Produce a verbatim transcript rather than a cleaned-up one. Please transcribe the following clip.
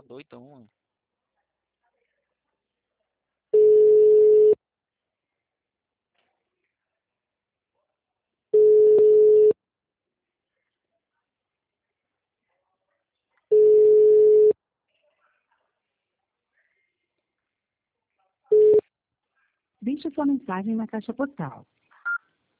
doidão, mano. Deixe sua mensagem na caixa postal.